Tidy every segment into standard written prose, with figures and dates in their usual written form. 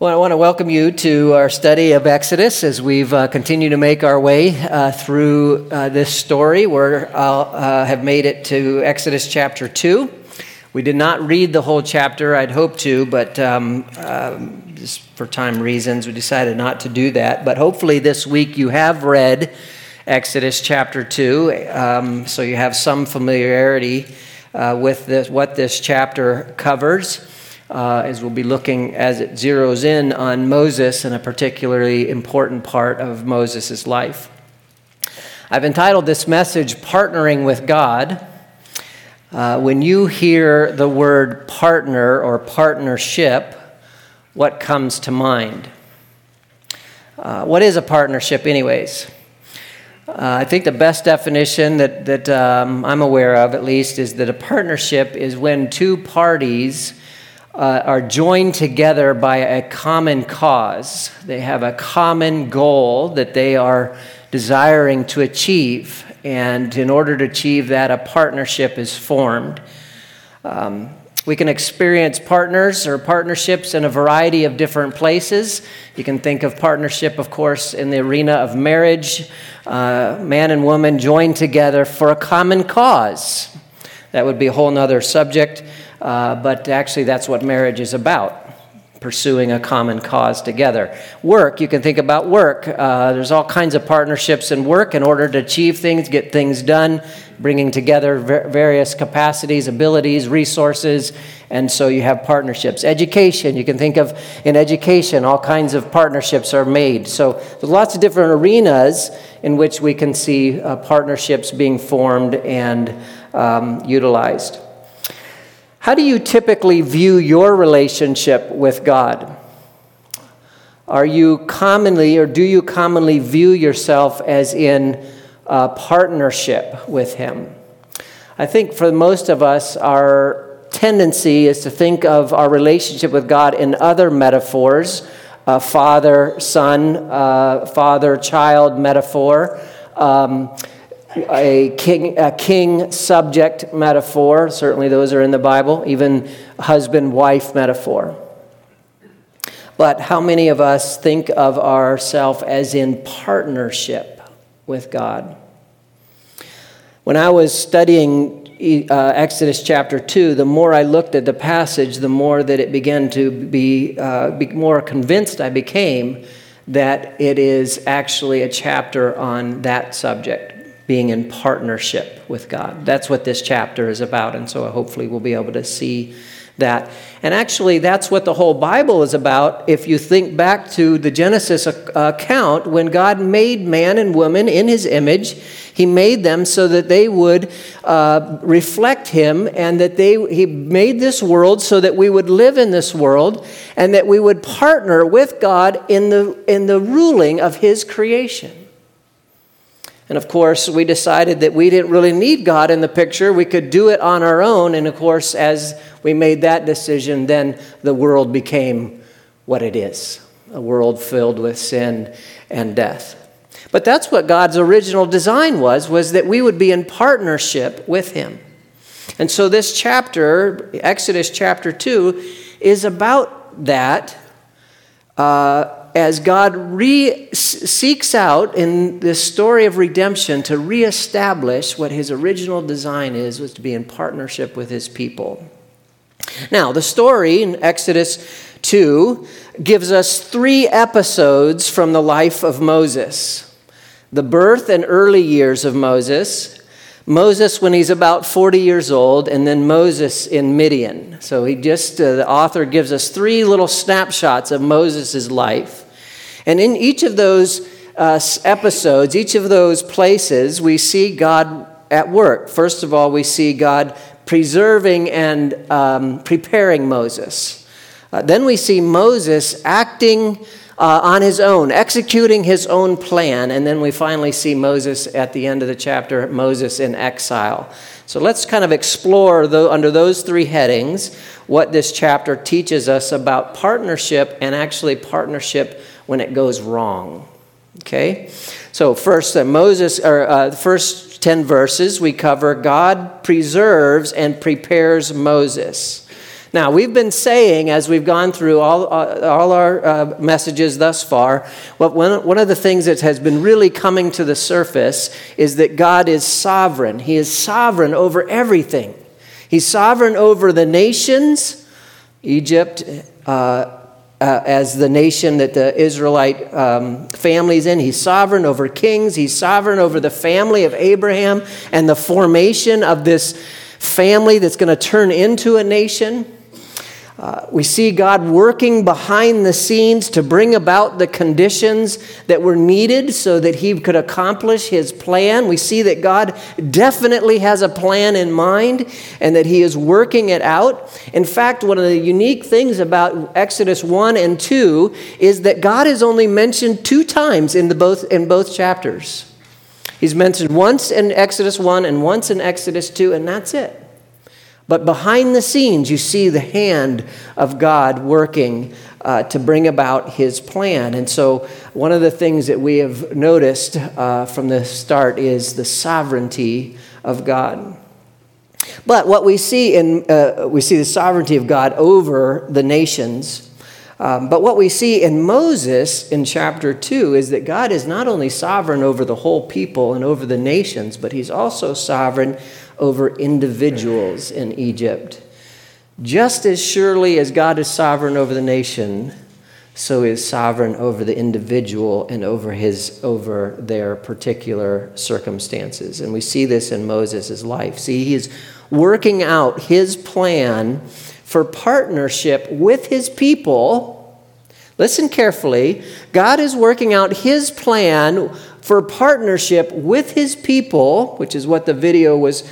Well, I want to welcome you to our study of Exodus as we've continued to make our way through this story. We have made it to Exodus chapter 2. We did not read the whole chapter. I'd hoped to, but just for time reasons, we decided not to do that. But hopefully this week you have read Exodus chapter 2, so you have some familiarity with what this chapter covers. As we'll be looking as it zeroes in on Moses and a particularly important part of Moses' life. I've entitled this message, Partnering with God. When you hear the word partner or partnership, what comes to mind? What is a partnership anyways? I think the best definition that I'm aware of, at least, is that a partnership is when two parties are joined together by a common cause. They have a common goal that they are desiring to achieve, and in order to achieve that, a partnership is formed. We can experience partners or partnerships in a variety of different places. You can think of partnership, of course, in the arena of marriage. Man and woman joined together for a common cause. That would be a whole other subject. But actually that's what marriage is about, pursuing a common cause together. Work, you can think about work. There's all kinds of partnerships in work in order to achieve things, get things done, bringing together various capacities, abilities, resources, and so you have partnerships. Education, you can think of in education, all kinds of partnerships are made. So there's lots of different arenas in which we can see partnerships being formed and utilized. How do you typically view your relationship with God? Do you commonly view yourself as in partnership with Him? I think for most of us, our tendency is to think of our relationship with God in other metaphors, father-son, father-child metaphor, a king-subject metaphor. Certainly those are in the Bible, even husband-wife metaphor. But how many of us think of ourselves as in partnership with God? When I was studying Exodus chapter 2, the more I looked at the passage, the more that it began to be more convinced I became that it is actually a chapter on that subject. Being in partnership with God. That's what this chapter is about, and so hopefully we'll be able to see that. And actually, that's what the whole Bible is about. If you think back to the Genesis account, when God made man and woman in His image, He made them so that they would reflect Him, and that He made this world so that we would live in this world, and that we would partner with God in the ruling of His creation. And of course, we decided that we didn't really need God in the picture. We could do it on our own. And of course, as we made that decision, then the world became what it is. A world filled with sin and death. But that's what God's original design was that we would be in partnership with Him. And so this chapter, Exodus chapter 2, is about that. As God seeks out in this story of redemption to reestablish what His original design was to be in partnership with His people. Now, the story in Exodus 2 gives us 3 episodes from the life of Moses. The birth and early years of Moses when he's about 40 years old, and then Moses in Midian. So the author gives us 3 little snapshots of Moses' life. And in each of those episodes, each of those places, we see God at work. First of all, we see God preserving and preparing Moses. Then we see Moses acting on his own, executing his own plan. And then we finally see Moses at the end of the chapter, Moses in exile. So let's kind of explore, under those 3 headings, what this chapter teaches us about partnership, and actually partnership when it goes wrong. Okay? So first, the first 10 verses, we cover God preserves and prepares Moses. Now, we've been saying, as we've gone through all our messages thus far, one of the things that has been really coming to the surface is that God is sovereign. He is sovereign over everything. He's sovereign over the nations, Egypt, as the nation that the Israelite family's in. He's sovereign over kings. He's sovereign over the family of Abraham and the formation of this family that's going to turn into a nation. We see God working behind the scenes to bring about the conditions that were needed so that he could accomplish his plan. We see that God definitely has a plan in mind and that he is working it out. In fact, one of the unique things about Exodus 1 and 2 is that God is only mentioned 2 times in both chapters. He's mentioned once in Exodus 1 and once in Exodus 2, and that's it. But behind the scenes, you see the hand of God working to bring about his plan. And so one of the things that we have noticed from the start is the sovereignty of God. But what we see we see the sovereignty of God over the nations. But what we see in Moses in chapter 2 is that God is not only sovereign over the whole people and over the nations, but he's also sovereign over individuals in Egypt. Just as surely as God is sovereign over the nation, so he is sovereign over the individual and over their particular circumstances. And we see this in Moses' life. See, he is working out his plan for partnership with his people. Listen carefully. God is working out his plan for partnership with his people, which is what the video was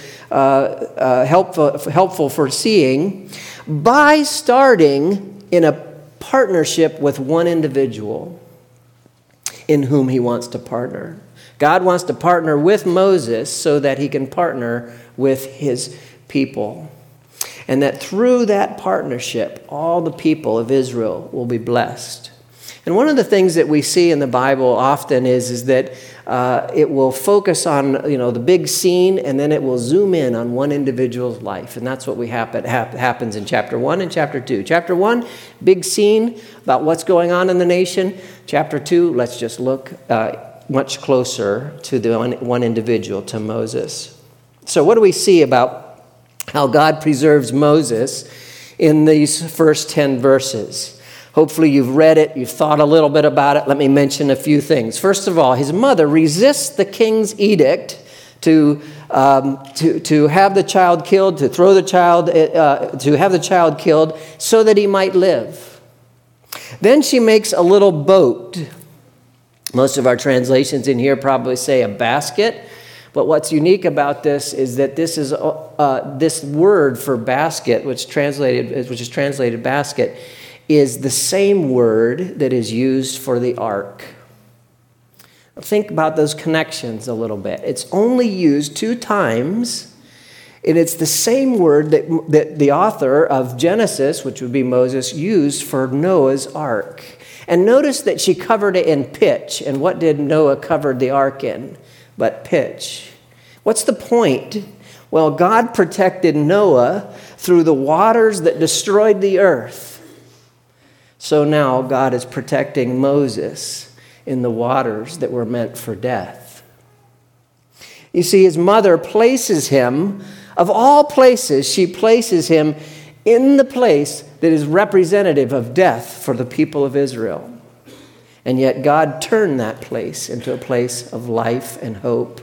helpful for seeing, by starting in a partnership with one individual in whom he wants to partner. God wants to partner with Moses so that he can partner with his people. And that through that partnership, all the people of Israel will be blessed. And one of the things that we see in the Bible often is that it will focus on the big scene, and then it will zoom in on one individual's life. And that's what happens in chapter 1 and chapter 2. Chapter 1, big scene about what's going on in the nation. Chapter 2, let's just look much closer to the one individual, to Moses. So what do we see about how God preserves Moses in these first 10 verses? Hopefully you've read it, you've thought a little bit about it. Let me mention a few things. First of all, his mother resists the king's edict to have the child killed, to have the child killed so that he might live. Then she makes a little boat. Most of our translations in here probably say a basket. But what's unique about this is that this word for basket, which is translated basket, is the same word that is used for the ark. Think about those connections a little bit. It's only used 2 times, and it's the same word that the author of Genesis, which would be Moses, used for Noah's ark. And notice that she covered it in pitch. And what did Noah cover the ark in? But pitch. What's the point? Well, God protected Noah through the waters that destroyed the earth. So now God is protecting Moses in the waters that were meant for death. You see, his mother places him, of all places, she places him in the place that is representative of death for the people of Israel. And yet God turned that place into a place of life and hope.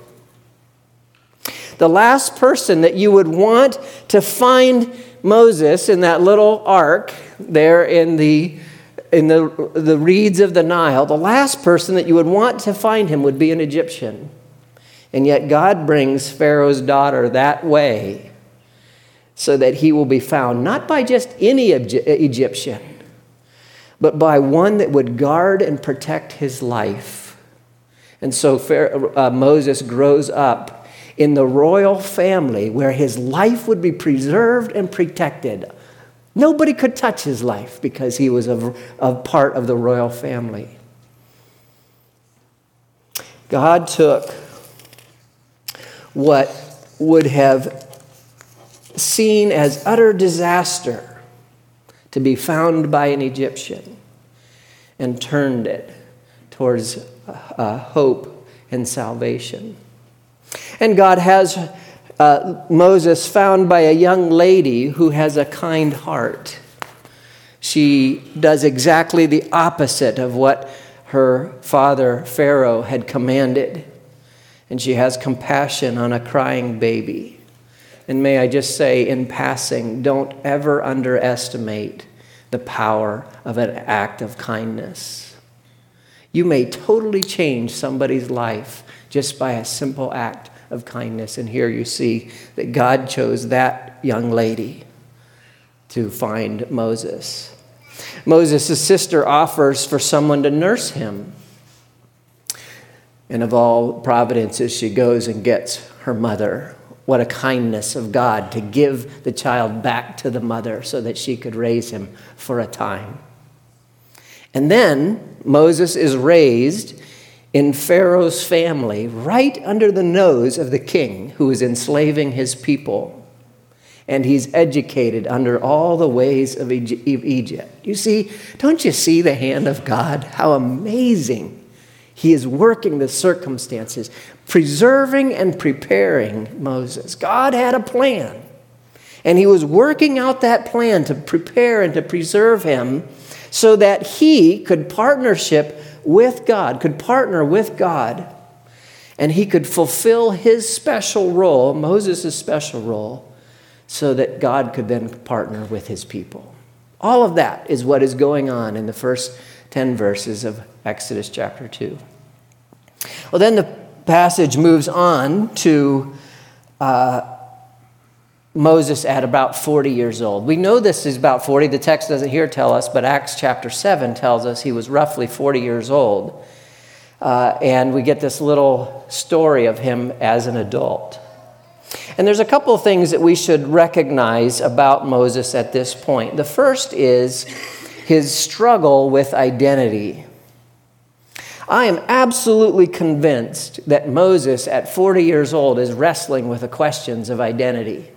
The last person that you would want to find Moses in that little ark there in the reeds of the Nile, the last person that you would want to find him would be an Egyptian. And yet God brings Pharaoh's daughter that way so that he will be found not by just any Egyptian, but by one that would guard and protect his life. And so Moses grows up in the royal family where his life would be preserved and protected. Nobody could touch his life because he was a part of the royal family. God took what would have seen as utter disaster to be found by an Egyptian and turned it towards hope and salvation. And God has Moses found by a young lady who has a kind heart. She does exactly the opposite of what her father Pharaoh had commanded. And she has compassion on a crying baby. And may I just say in passing, don't ever underestimate the power of an act of kindness. You may totally change somebody's life just by a simple act of kindness. And here you see that God chose that young lady to find Moses. Moses' sister offers for someone to nurse him. And of all providences, she goes and gets her mother. What a kindness of God to give the child back to the mother so that she could raise him for a time. And then Moses is raised in Pharaoh's family right under the nose of the king who is enslaving his people. And he's educated under all the ways of Egypt. You see, don't you see the hand of God? How amazing. He is working the circumstances, preserving and preparing Moses. God had a plan, and he was working out that plan to prepare and to preserve him so that he could partner with God, and he could fulfill his special role, Moses' special role, so that God could then partner with his people. All of that is what is going on in the first 10 verses of Exodus chapter 2. Well, then the passage moves on to Moses at about 40 years old. We know this is about 40. The text doesn't here tell us, but Acts chapter 7 tells us he was roughly 40 years old. And we get this little story of him as an adult. And there's a couple of things that we should recognize about Moses at this point. The first is his struggle with identity. I am absolutely convinced that Moses at 40 years old is wrestling with the questions of identity.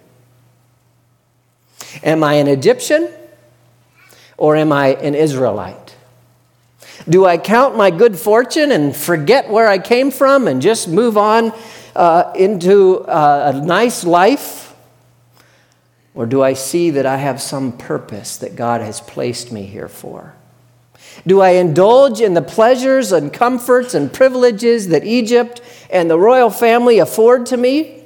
Am I an Egyptian or am I an Israelite? Do I count my good fortune and forget where I came from and just move on into a nice life? Or do I see that I have some purpose that God has placed me here for? Do I indulge in the pleasures and comforts and privileges that Egypt and the royal family afford to me?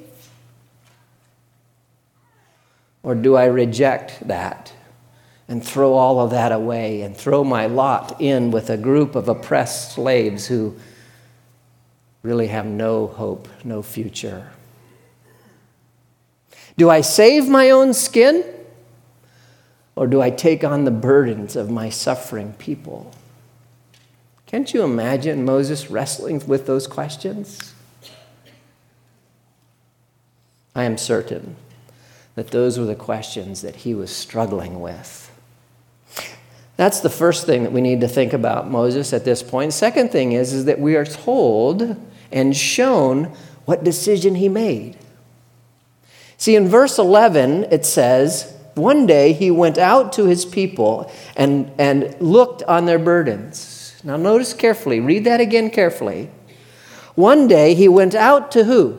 Or do I reject that and throw all of that away and throw my lot in with a group of oppressed slaves who really have no hope, no future? Do I save my own skin? Or do I take on the burdens of my suffering people? Can't you imagine Moses wrestling with those questions? I am certain that those were the questions that he was struggling with. That's the first thing that we need to think about Moses at this point. Second thing is that we are told and shown what decision he made. See, in verse 11, it says, one day he went out to his people and looked on their burdens. Now notice carefully, read that again carefully. One day he went out to who?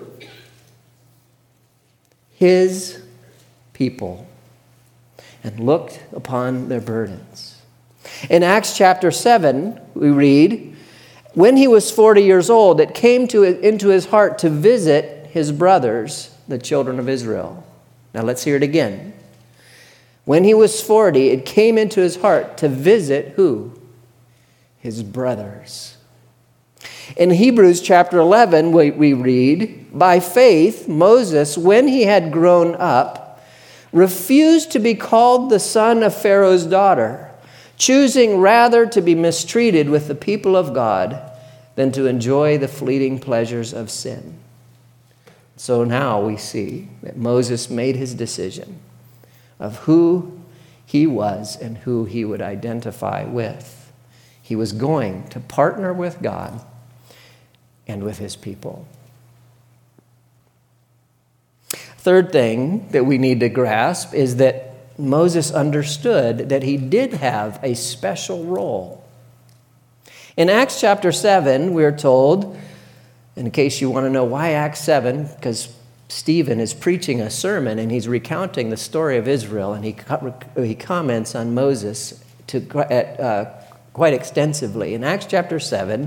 His people, and looked upon their burdens. In Acts chapter 7, we read, when he was 40 years old, it came into his heart to visit his brothers, the children of Israel. Now let's hear it again. When he was 40, it came into his heart to visit who? His brothers. In Hebrews chapter 11, we read, by faith, Moses, when he had grown up, refused to be called the son of Pharaoh's daughter, choosing rather to be mistreated with the people of God than to enjoy the fleeting pleasures of sin. So now we see that Moses made his decision of who he was and who he would identify with. He was going to partner with God and with his people. Third thing that we need to grasp is that Moses understood that he did have a special role. In Acts chapter 7, we're told, in case you want to know why Acts 7, because Stephen is preaching a sermon and he's recounting the story of Israel, and he comments on Moses quite extensively. In Acts chapter 7,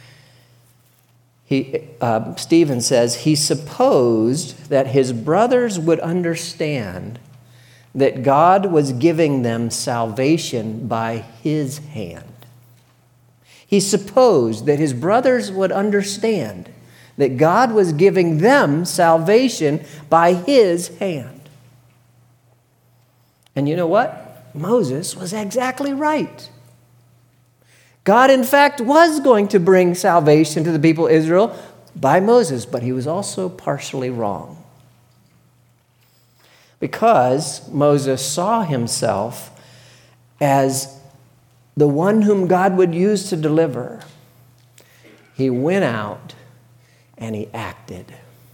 Stephen says he supposed that his brothers would understand that God was giving them salvation by his hand. He supposed that his brothers would understand that God was giving them salvation by his hand. And you know what? Moses was exactly right. God, in fact, was going to bring salvation to the people of Israel by Moses, but he was also partially wrong. Because Moses saw himself as the one whom God would use to deliver, he went out and he acted.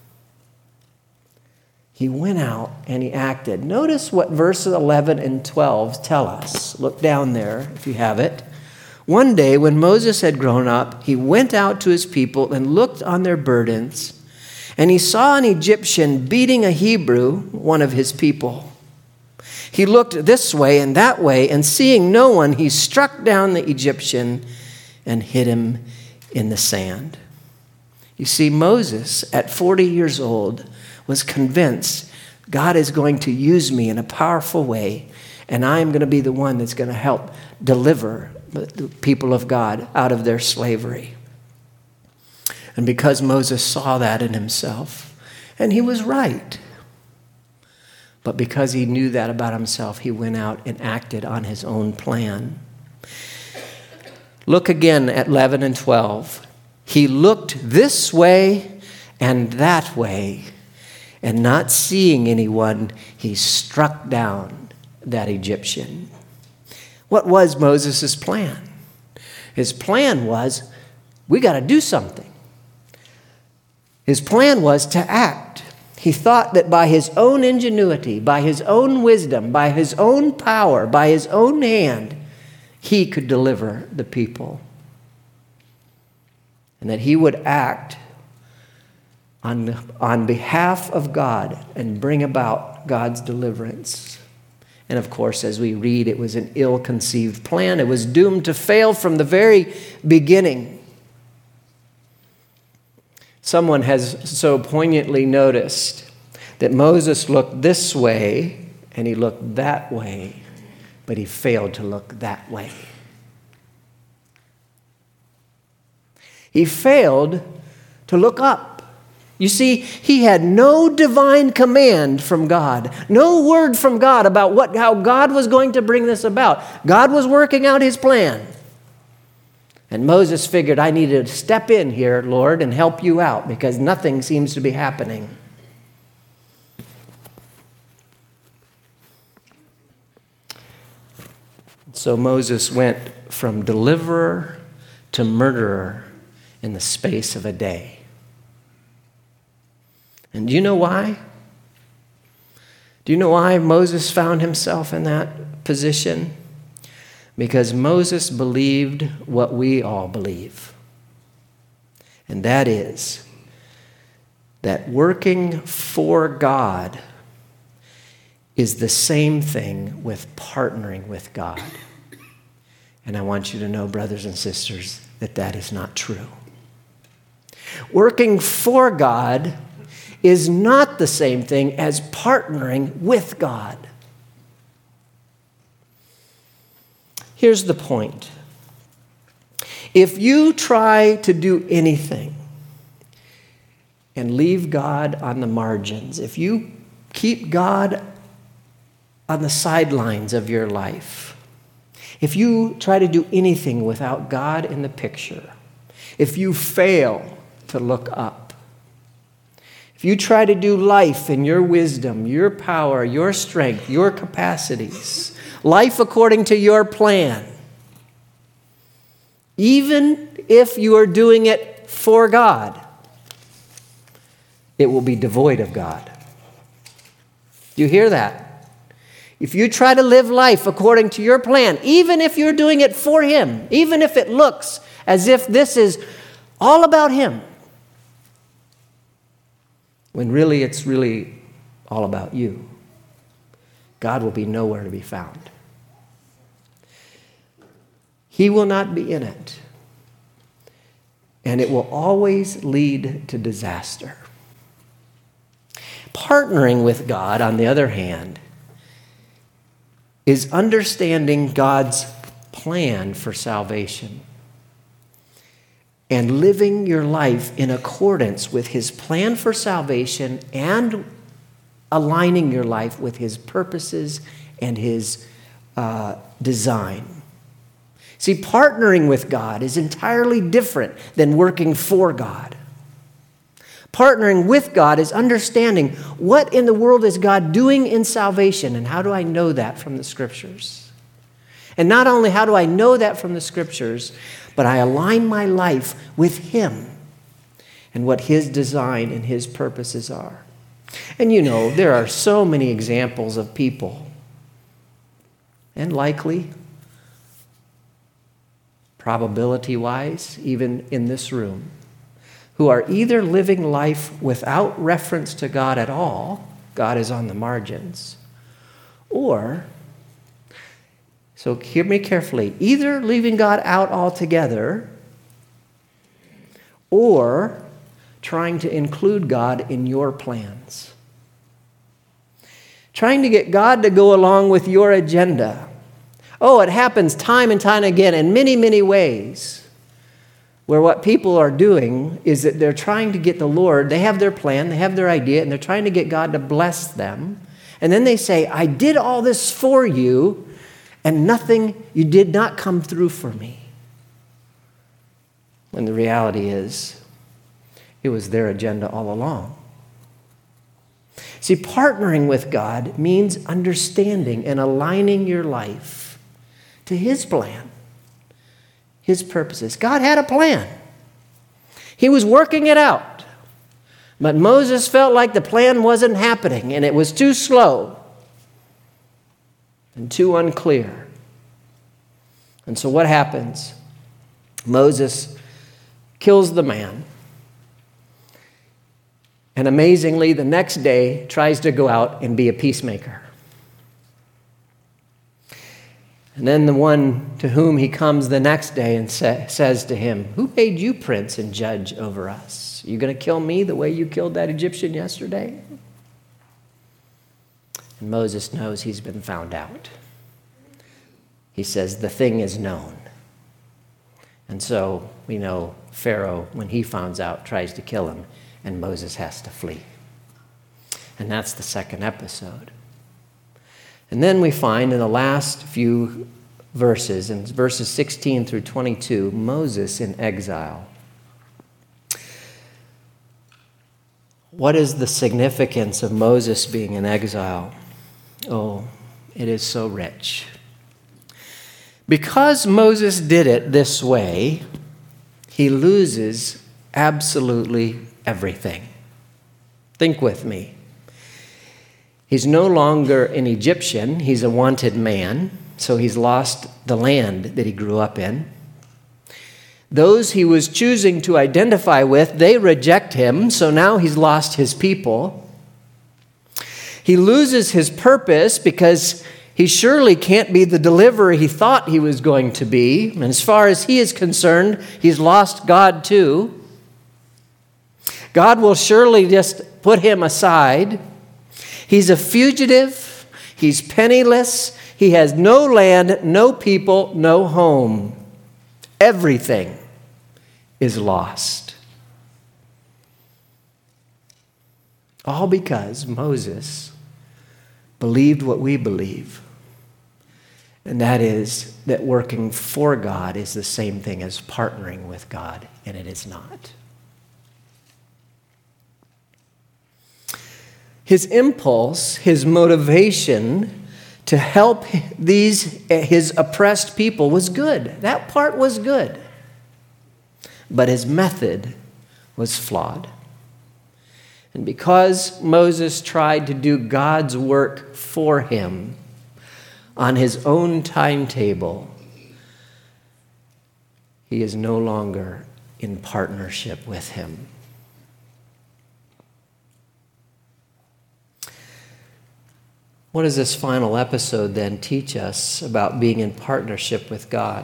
He went out and he acted. Notice what verses 11 and 12 tell us. Look down there if you have it. One day when Moses had grown up, he went out to his people and looked on their burdens, and he saw an Egyptian beating a Hebrew, one of his people. He looked this way and that way, and seeing no one, he struck down the Egyptian and hid him in the sand. You see, Moses, at 40 years old, was convinced God is going to use me in a powerful way, and I am going to be the one that's going to help deliver the people of God out of their slavery. And because Moses saw that in himself, and he was right, but because he knew that about himself, he went out and acted on his own plan. Look again at 11 and 12. He looked this way and that way, and not seeing anyone, he struck down that Egyptian. What was Moses' plan? His plan was, we got to do something. His plan was to act. He thought that by his own ingenuity, by his own wisdom, by his own power, by his own hand, he could deliver the people. And that he would act on behalf of God and bring about God's deliverance. And of course, as we read, it was an ill-conceived plan. It was doomed to fail from the very beginning. Someone has so poignantly noticed that Moses looked this way and he looked that way, but he failed to look that way. He failed to look up. You see, he had no divine command from God, no word from God about how God was going to bring this about. God was working out his plan. And Moses figured, I need to step in here, Lord, and help you out because nothing seems to be happening. So Moses went from deliverer to murderer in the space of a day. And do you know why? Do you know why Moses found himself in that position? Because Moses believed what we all believe. And that is that working for God is the same thing with partnering with God. And I want you to know, brothers and sisters, that that is not true. Working for God is not the same thing as partnering with God. Here's the point. If you try to do anything and leave God on the margins, if you keep God on the sidelines of your life, if you try to do anything without God in the picture, if you fail to look up, if you try to do life in your wisdom, your power, your strength, your capacities, life according to your plan, even if you are doing it for God, it will be devoid of God. Do you hear that? If you try to live life according to your plan, even if you're doing it for Him, even if it looks as if this is all about Him, when really it's really all about you, God will be nowhere to be found. He will not be in it. And it will always lead to disaster. Partnering with God, on the other hand, is understanding God's plan for salvation and living your life in accordance with His plan for salvation and aligning your life with His purposes and His design. See, partnering with God is entirely different than working for God. Partnering with God is understanding what in the world is God doing in salvation, and how do I know that from the Scriptures? And not only how do I know that from the Scriptures, but I align my life with Him and what His design and His purposes are. And you know, there are so many examples of people, and likely, probability-wise, even in this room, who are either living life without reference to God at all, God is on the margins, or, so hear me carefully, either leaving God out altogether or trying to include God in your plans. Trying to get God to go along with your agenda. Oh, it happens time and time again in many, many ways, where what people are doing is that they're trying to get the Lord, they have their plan, they have their idea, and they're trying to get God to bless them. And then they say, I did all this for you, and you did not come through for me. When the reality is, it was their agenda all along. See, partnering with God means understanding and aligning your life to His plan, His purposes. God had a plan. He was working it out. But Moses felt like the plan wasn't happening, and it was too slow and too unclear. And so what happens? Moses kills the man. And amazingly, the next day tries to go out and be a peacemaker. And then the one to whom he comes the next day and says to him, who made you prince and judge over us? Are you going to kill me the way you killed that Egyptian yesterday? And Moses knows he's been found out. He says, the thing is known. And so we know Pharaoh, when he finds out, tries to kill him, and Moses has to flee. And that's the second episode. And then we find in the last few verses, in verses 16 through 22, Moses in exile. What is the significance of Moses being in exile? Oh, it is so rich. Because Moses did it this way, he loses absolutely everything. Think with me. He's no longer an Egyptian. He's a wanted man, so he's lost the land that he grew up in. Those he was choosing to identify with, they reject him, so now he's lost his people. He loses his purpose because he surely can't be the deliverer he thought he was going to be. And as far as he is concerned, he's lost God too. God will surely just put him aside. He's a fugitive. He's penniless. He has no land, no people, no home. Everything is lost. All because Moses believed what we believe. And that is that working for God is the same thing as partnering with God, and it is not. His impulse, his motivation to help his oppressed people was good. That part was good. But his method was flawed. And because Moses tried to do God's work for him, on his own timetable, he is no longer in partnership with him. What does this final episode then teach us about being in partnership with God?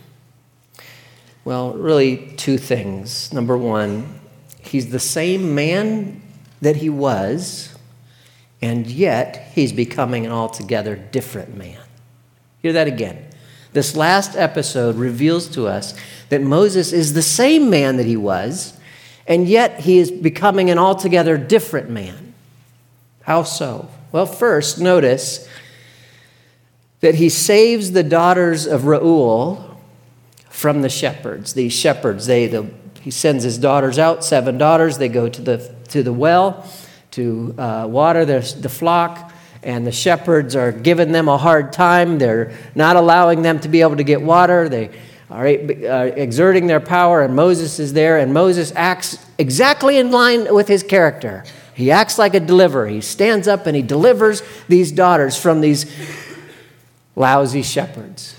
Well, really two things. Number one, he's the same man that he was, and yet he's becoming an altogether different man. Hear that again. This last episode reveals to us that Moses is the same man that he was, and yet he is becoming an altogether different man. How so? Well, first, notice that he saves the daughters of Reuel from the shepherds. These shepherds, he sends his daughters out, 7 daughters. They go to the well to water the flock, and the shepherds are giving them a hard time. They're not allowing them to be able to get water. They are exerting their power, and Moses is there, and Moses acts exactly in line with his character. He acts like a deliverer. He stands up and he delivers these daughters from these lousy shepherds.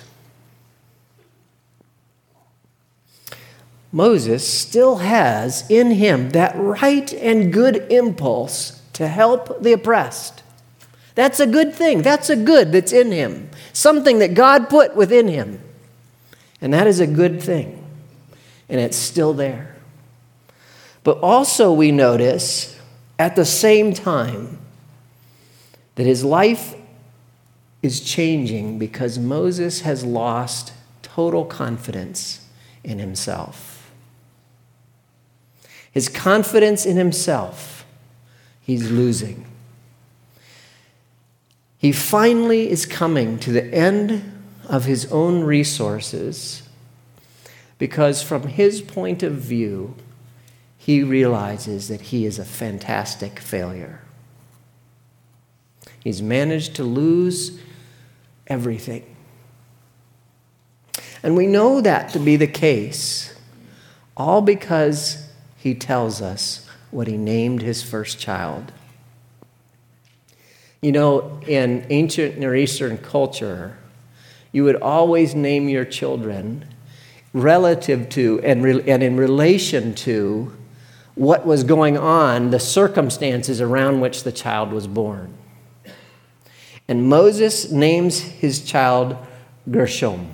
Moses still has in him that right and good impulse to help the oppressed. That's a good thing. That's a good that's in him. Something that God put within him. And that is a good thing. And it's still there. But also we notice at the same time that his life is changing because Moses has lost total confidence in himself. His confidence in himself, he's losing. He finally is coming to the end of his own resources because from his point of view, he realizes that he is a fantastic failure. He's managed to lose everything. And we know that to be the case, all because he tells us what he named his first child. You know, in ancient Near Eastern culture, you would always name your children relative to and in relation to what was going on, the circumstances around which the child was born. And Moses names his child Gershom.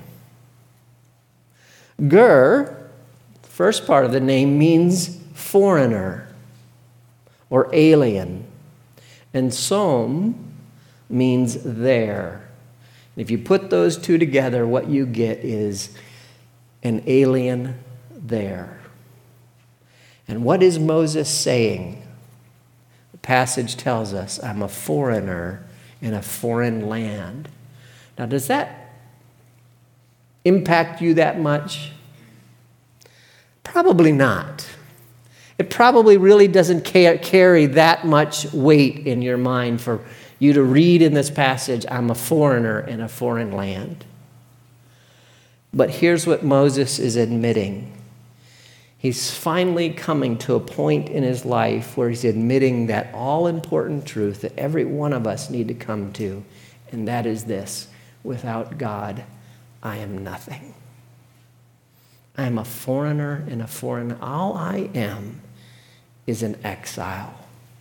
Ger, first part of the name, means foreigner or alien. And som means there. And if you put those two together, what you get is an alien there. And what is Moses saying? The passage tells us, I'm a foreigner in a foreign land. Now, does that impact you that much? Probably not. It probably really doesn't carry that much weight in your mind for you to read in this passage, I'm a foreigner in a foreign land. But here's what Moses is admitting. He's finally coming to a point in his life where he's admitting that all-important truth that every one of us need to come to, and that is this: without God, I am nothing. I am a foreigner in a foreign. All I am is an exile.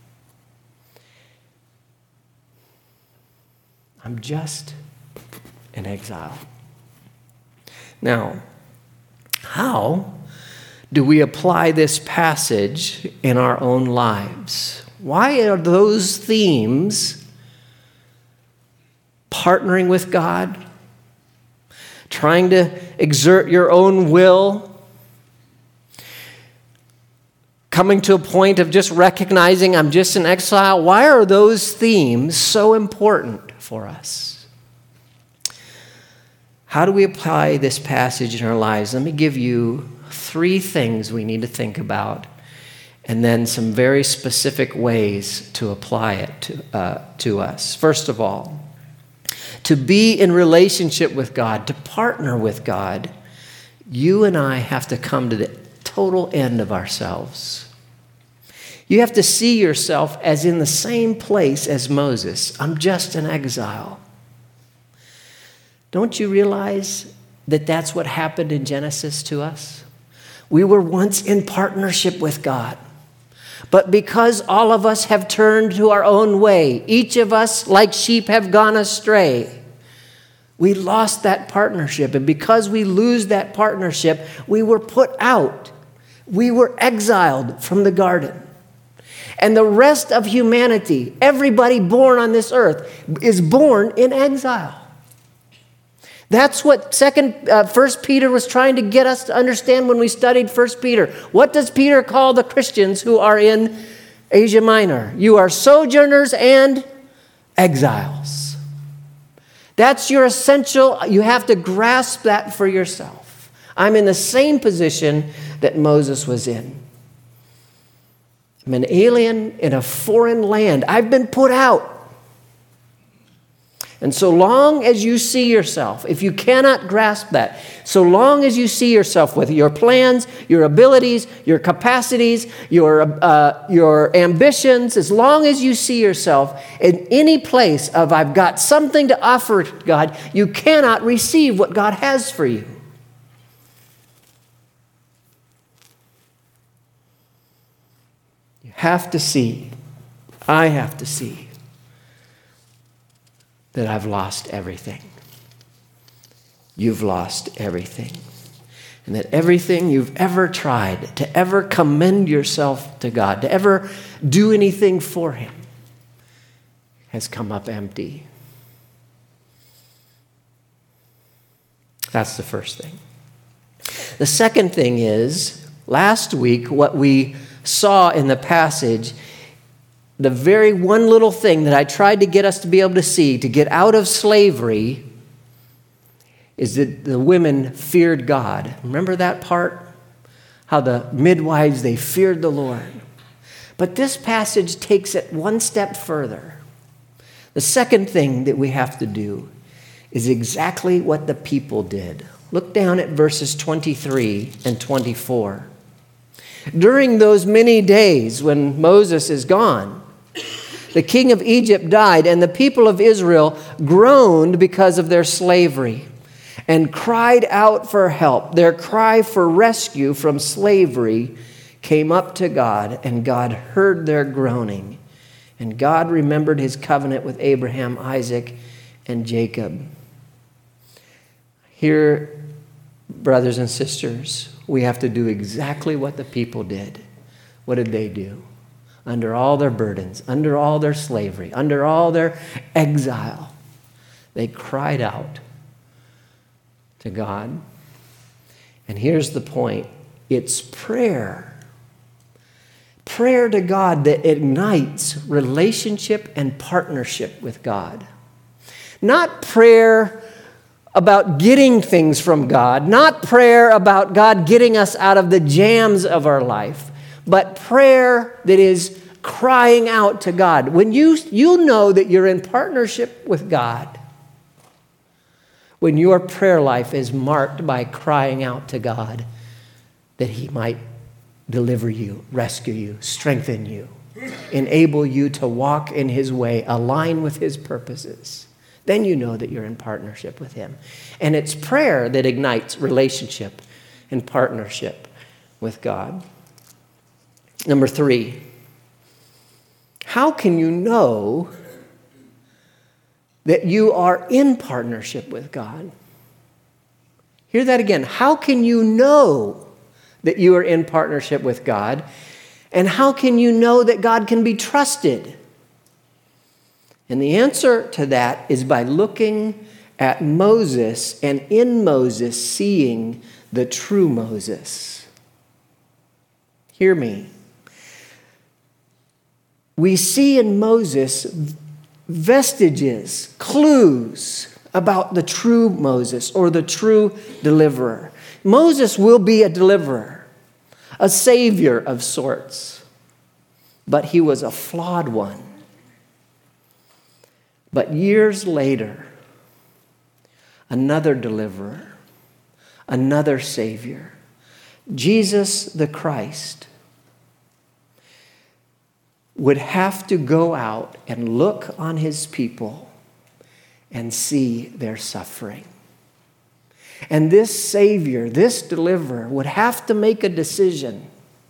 I'm just an exile. Now, how do we apply this passage in our own lives? Why are those themes, partnering with God, trying to exert your own will, coming to a point of just recognizing I'm just an exile, why are those themes so important for us? How do we apply this passage in our lives? Let me give you 3 things we need to think about, and then some very specific ways to apply it to us. First of all, to be in relationship with God, to partner with God, you and I have to come to the total end of ourselves. You have to see yourself as in the same place as Moses. I'm just an exile. Don't you realize that that's what happened in Genesis to us? We were once in partnership with God. But because all of us have turned to our own way, each of us, like sheep, have gone astray, we lost that partnership. And because we lose that partnership, we were put out. We were exiled from the garden. And the rest of humanity, everybody born on this earth, is born in exile. That's what 1 Peter was trying to get us to understand when we studied 1 Peter. What does Peter call the Christians who are in Asia Minor? You are sojourners and exiles. That's your essential. You have to grasp that for yourself. I'm in the same position that Moses was in. I'm an alien in a foreign land. I've been put out. And so long as you see yourself, if you cannot grasp that, so long as you see yourself with your plans, your abilities, your capacities, your ambitions, as long as you see yourself in any place of I've got something to offer God, you cannot receive what God has for you. You have to see, I have to see, that I've lost everything. You've lost everything. And that everything you've ever tried to ever commend yourself to God, to ever do anything for Him, has come up empty. That's the first thing. The second thing is, last week, what we saw in the passage, the very one little thing that I tried to get us to be able to see, to get out of slavery, is that the women feared God. Remember that part? How the midwives, they feared the Lord. But this passage takes it one step further. The second thing that we have to do is exactly what the people did. Look down at verses 23 and 24. During those many days when Moses is gone, the king of Egypt died, and the people of Israel groaned because of their slavery and cried out for help. Their cry for rescue from slavery came up to God, and God heard their groaning. And God remembered His covenant with Abraham, Isaac, and Jacob. Here, brothers and sisters, we have to do exactly what the people did. What did they do? Under all their burdens, under all their slavery, under all their exile, they cried out to God. And here's the point. It's prayer. Prayer to God that ignites relationship and partnership with God. Not prayer about getting things from God, not prayer about God getting us out of the jams of our life, but prayer that is crying out to God. When you know that you're in partnership with God, when your prayer life is marked by crying out to God that He might deliver you, rescue you, strengthen you, enable you to walk in His way, align with His purposes, then you know that you're in partnership with Him. And it's prayer that ignites relationship and partnership with God. Number 3, how can you know that you are in partnership with God? Hear that again. How can you know that you are in partnership with God? And how can you know that God can be trusted? And the answer to that is by looking at Moses and in Moses seeing the true Moses. Hear me. We see in Moses vestiges, clues about the true Moses or the true deliverer. Moses will be a deliverer, a savior of sorts, but he was a flawed one. But years later, another deliverer, another savior, Jesus the Christ, would have to go out and look on His people and see their suffering. And this Savior, this deliverer, would have to make a decision.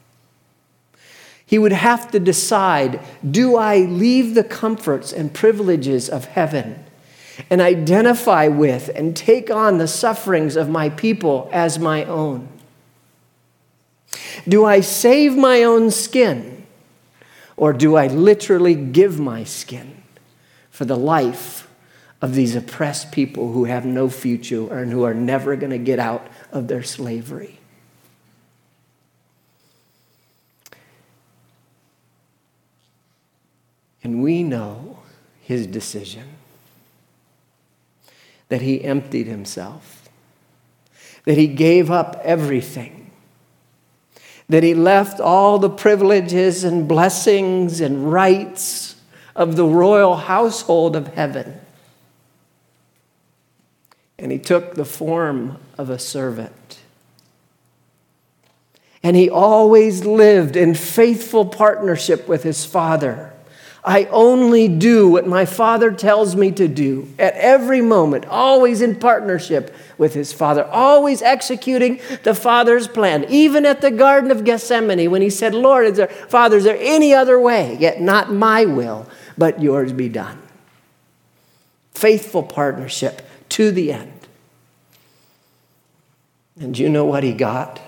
He would have to decide, do I leave the comforts and privileges of heaven and identify with and take on the sufferings of my people as my own? Do I save my own skin, or do I literally give my skin for the life of these oppressed people who have no future and who are never going to get out of their slavery? And we know his decision, that he emptied himself, that he gave up everything, that he left all the privileges and blessings and rights of the royal household of heaven. And he took the form of a servant. And he always lived in faithful partnership with his Father. I only do what my Father tells me to do at every moment, always in partnership with his Father, always executing the Father's plan. Even at the Garden of Gethsemane, when he said, Lord, Father, is there any other way? Yet not my will, but yours be done. Faithful partnership to the end. And you know what he got?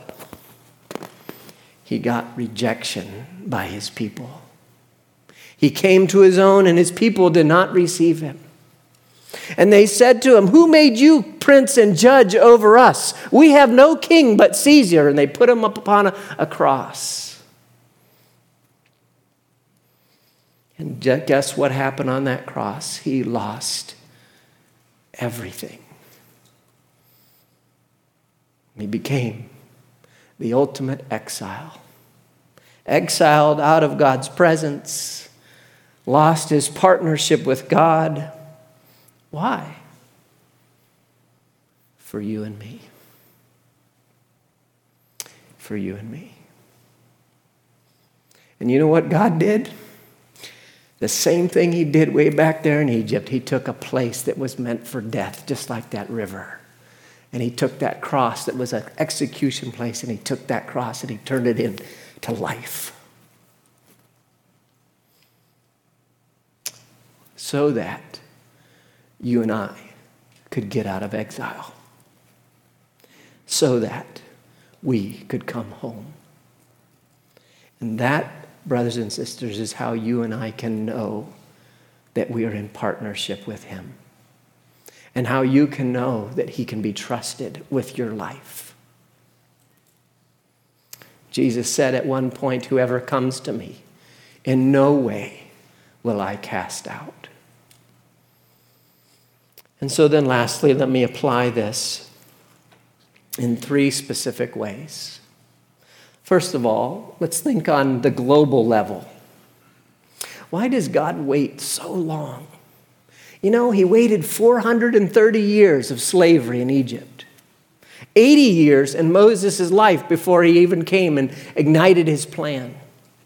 He got rejection by his people. He came to his own, and his people did not receive him. And they said to him, who made you prince and judge over us? We have no king but Caesar. And they put him up upon a cross. And guess what happened on that cross? He lost everything. He became the ultimate exile. Exiled out of God's presence. Lost his partnership with God. Why? For you and me. For you and me. And you know what God did? The same thing he did way back there in Egypt. He took a place that was meant for death, just like that river. And he took that cross that was an execution place, and he took that cross and he turned it into life. So that you and I could get out of exile. So that we could come home. And that, brothers and sisters, is how you and I can know that we are in partnership with him. And how you can know that he can be trusted with your life. Jesus said at one point, whoever comes to me, in no way will I cast out. And so then lastly, let me apply this in 3 specific ways. First of all, let's think on the global level. Why does God wait so long? You know, he waited 430 years of slavery in Egypt. 80 years in Moses' life before he even came and ignited his plan.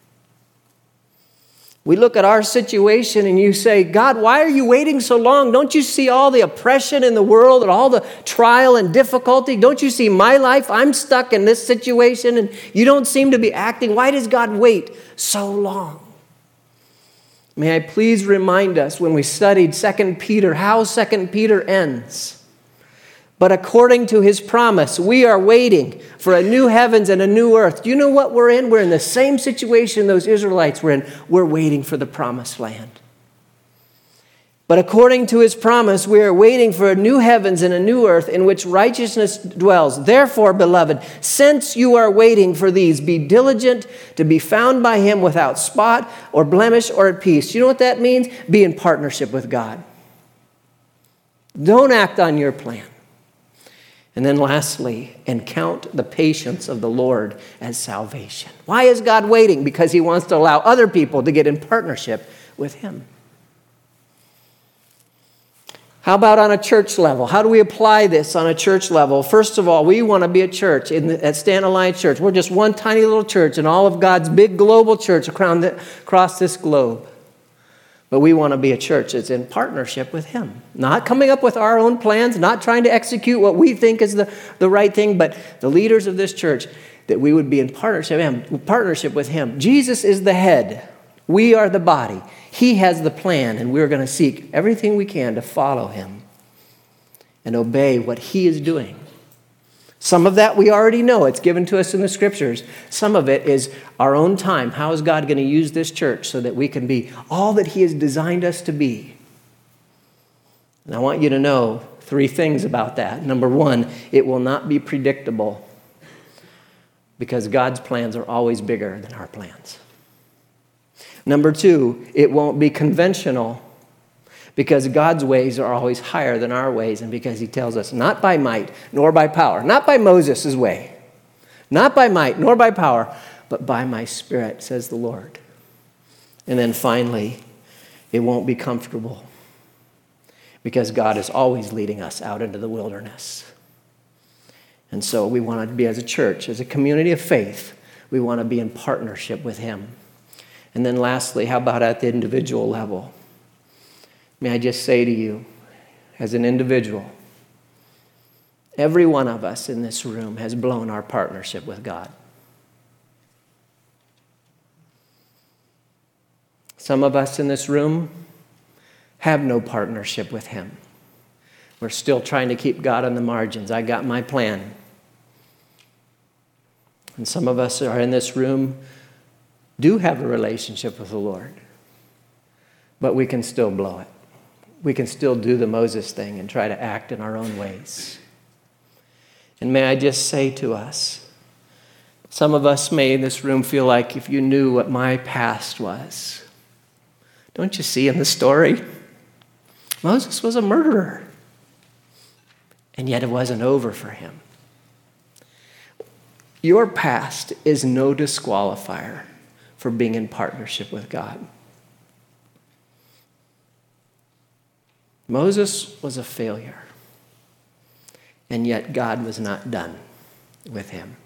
We look at our situation and you say, God, why are you waiting so long? Don't you see all the oppression in the world and all the trial and difficulty? Don't you see my life? I'm stuck in this situation and you don't seem to be acting. Why does God wait so long? May I please remind us when we studied 2 Peter, how 2 Peter ends. But according to his promise, we are waiting for a new heavens and a new earth. Do you know what we're in? We're in the same situation those Israelites were in. We're waiting for the promised land. But according to his promise, we are waiting for a new heavens and a new earth in which righteousness dwells. Therefore, beloved, since you are waiting for these, be diligent to be found by him without spot or blemish or at peace. Do you know what that means? Be in partnership with God. Don't act on your plan. And then lastly, and count the patience of the Lord as salvation. Why is God waiting? Because he wants to allow other people to get in partnership with him. How about on a church level? How do we apply this on a church level? First of all, we want to be a church at Stand Alliance Church. We're just one tiny little church in all of God's big global church across this globe. But we want to be a church that's in partnership with him. Not coming up with our own plans, not trying to execute what we think is the right thing, but the leaders of this church, that we would be in partnership with him. Jesus is the head. We are the body. He has the plan, and we're going to seek everything we can to follow him and obey what he is doing. Some of that we already know. It's given to us in the scriptures. Some of it is our own time. How is God going to use this church so that we can be all that he has designed us to be? And I want you to know 3 things about that. Number 1, it will not be predictable because God's plans are always bigger than our plans. Number 2, it won't be conventional because God's ways are always higher than our ways, and because he tells us, not by might nor by power, not by Moses' way, not by might nor by power, but by my Spirit, says the Lord. And then finally, it won't be comfortable because God is always leading us out into the wilderness. And so we want to be, as a church, as a community of faith, we want to be in partnership with him. And then lastly, how about at the individual level? May I just say to you, as an individual, every one of us in this room has blown our partnership with God. Some of us in this room have no partnership with him. We're still trying to keep God on the margins. I got my plan. And some of us are in this room do have a relationship with the Lord, but we can still blow it. We can still do the Moses thing and try to act in our own ways. And may I just say to us, some of us may in this room feel like if you knew what my past was. Don't you see in the story? Moses was a murderer. And yet it wasn't over for him. Your past is no disqualifier for being in partnership with God. Moses was a failure, and yet God was not done with him.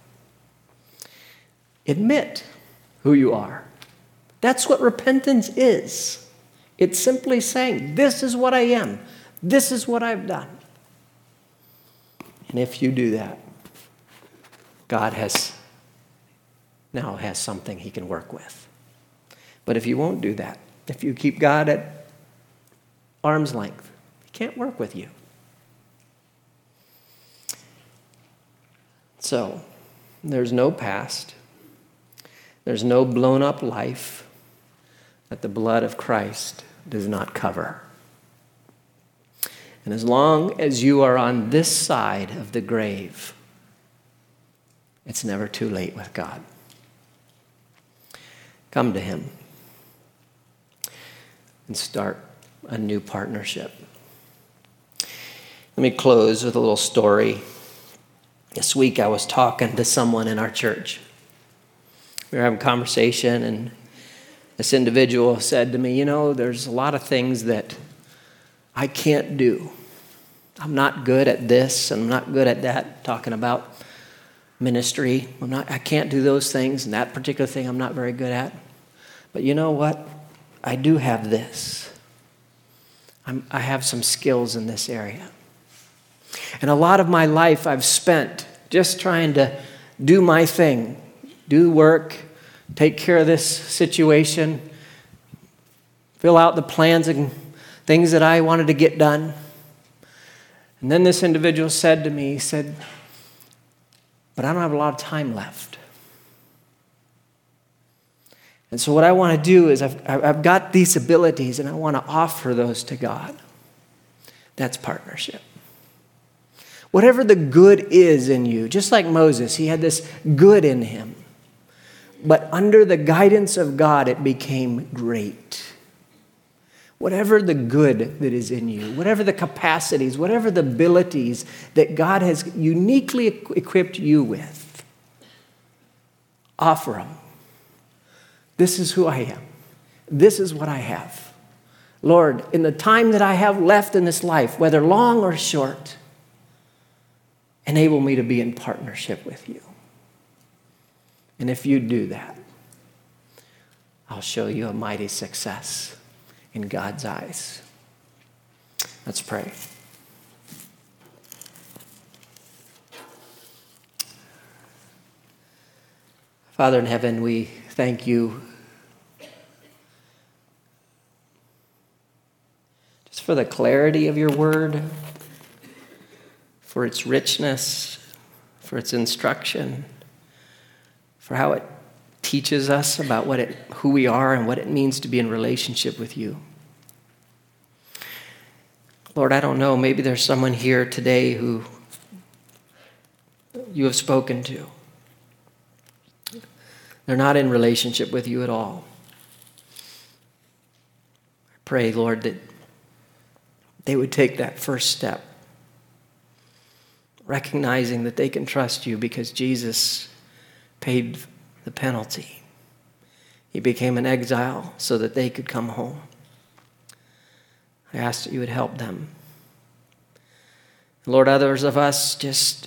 Admit who you are. That's what repentance is. It's simply saying, this is what I am. This is what I've done. And if you do that, God now has something he can work with. But if you won't do that, if you keep God at arm's length, he can't work with you. So, there's no past. There's no blown up life that the blood of Christ does not cover. And as long as you are on this side of the grave, it's never too late with God. Come to him and start a new partnership. Let me close with a little story. This week I was talking to someone in our church. We were having a conversation, and this individual said to me, you know, there's a lot of things that I can't do. I'm not good at this, and I'm not good at that, talking about ministry. I can't do those things, and that particular thing I'm not very good at. But you know what? I do have this. I have some skills in this area. And a lot of my life I've spent just trying to do my thing, do work, take care of this situation, fill out the plans and things that I wanted to get done. And then this individual said to me, he said, but I don't have a lot of time left. And so what I want to do is I've got these abilities and I want to offer those to God. That's partnership. Whatever the good is in you, just like Moses, he had this good in him. But under the guidance of God, it became great. Whatever the good that is in you, whatever the capacities, whatever the abilities that God has uniquely equipped you with, offer them. This is who I am. This is what I have. Lord, in the time that I have left in this life, whether long or short, enable me to be in partnership with you. And if you do that, I'll show you a mighty success in God's eyes. Let's pray. Father in heaven, we thank you just for the clarity of your word, for its richness, for its instruction, for how it teaches us about who we are and what it means to be in relationship with you. Lord, I don't know, maybe there's someone here today who you have spoken to. They're not in relationship with you at all. I pray, Lord, that they would take that first step, recognizing that they can trust you because Jesus paid the penalty. He became an exile so that they could come home. I ask that you would help them. Lord, others of us just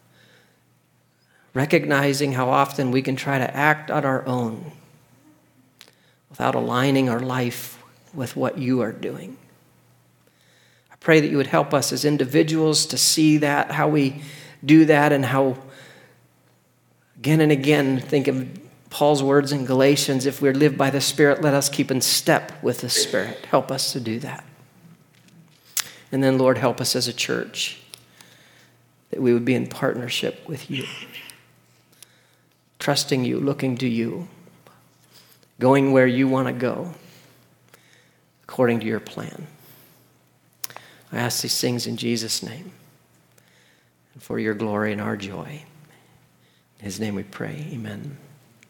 recognizing how often we can try to act on our own without aligning our life with what you are doing. I pray that you would help us as individuals to see that, how we do that, and how again and again think of Paul's words in Galatians, if we live by the Spirit, let us keep in step with the Spirit. Help us to do that. And then, Lord, help us as a church that we would be in partnership with you, trusting you, looking to you, going where you want to go according to your plan. I ask these things in Jesus' name and for your glory and our joy. In his name we pray. Amen.